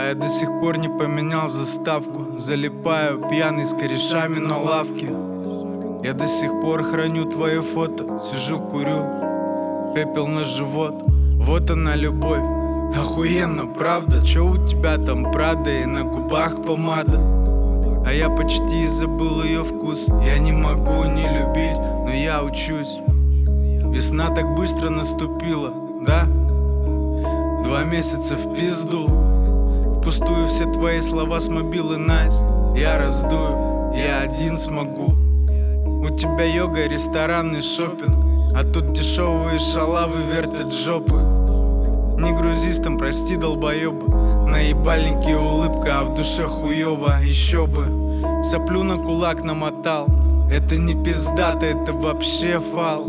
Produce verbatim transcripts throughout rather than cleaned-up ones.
А я до сих пор не поменял заставку. Залипаю пьяный с корешами на лавке. Я до сих пор храню твои фото. Сижу, курю, пепел на живот. Вот она любовь, охуенно, правда? Чё у тебя там Прада и на губах помада? А я почти забыл ее вкус. Я не могу не любить, но я учусь. Весна так быстро наступила, да? Два месяца в пизду. Впустую все твои слова с мобилы, Настя. Я раздую, я один смогу. У тебя йога, ресторанный шопинг, а тут дешевые шалавы вертят жопы. Не грузись там, прости, долбоеба. На ебальнике улыбка, а в душе хуёво. Еще бы, соплю на кулак намотал. Это не пиздато, это вообще фал.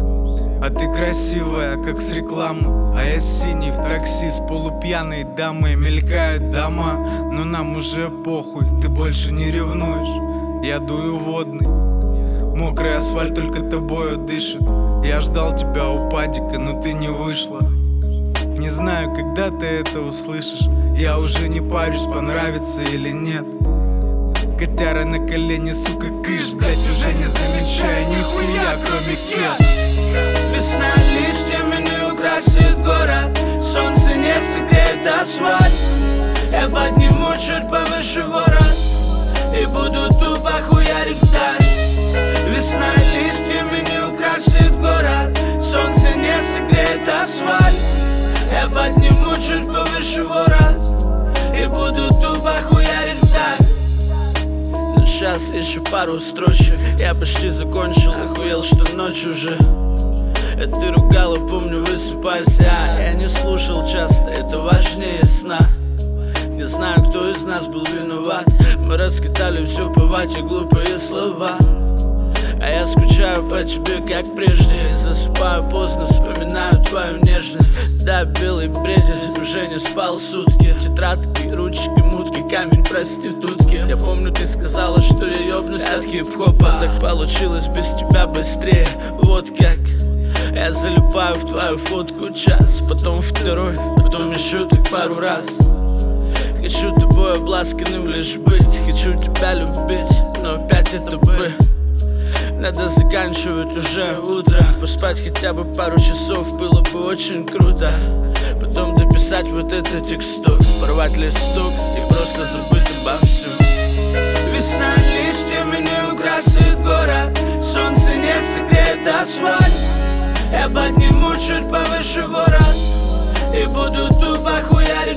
А ты красивая, как с рекламы. А я синий в такси с полупьяной дамой. Мелькают дома, но нам уже похуй. Ты больше не ревнуешь, я дую водный. Мокрый асфальт только тобою дышит. Я ждал тебя у падика, но ты не вышла. Не знаю, когда ты это услышишь. Я уже не парюсь, понравится или нет. Котяра на колени, сука, кыш, блять, уже не замечаю нихуя, кроме кет. Весна листьями не украсит город. Солнце не согреет асфальт. Я подниму чуть повыше ворот и буду тупо хуярить вдаль. Весна листьями не украсит город. Солнце не согреет асфальт. Я подниму чуть повыше ворот и буду тупо хуярить вдаль. Ну сейчас еще пару строчек, я почти закончил. Охуел, что ночь уже. Это ты ругала, помню, высыпайся. Я не слушал часто, это важнее сна. Не знаю, кто из нас был виноват. Мы раскатали все по вате, глупые слова. А я скучаю по тебе, как прежде. Засыпаю поздно, вспоминаю твою нежность. Да, белый бредит, уже не спал сутки. Тетрадки, ручки, мутки, камень проститутки. Я помню, ты сказала, что я ёбнусь от хип-хопа. Так получилось без тебя быстрее, вот как. Я залипаю в твою фотку час, потом второй, потом еще так пару раз. Хочу тобой обласканным лишь быть. Хочу тебя любить, но опять это бы. Надо заканчивать уже утро. Поспать хотя бы пару часов было бы очень круто. Потом дописать вот этот текстур, порвать листок и просто забыть обо всем. Весна листьями не украсит город. Солнце не согреет асфальт. Я подниму чуть повыше ворот и буду тупо хуярить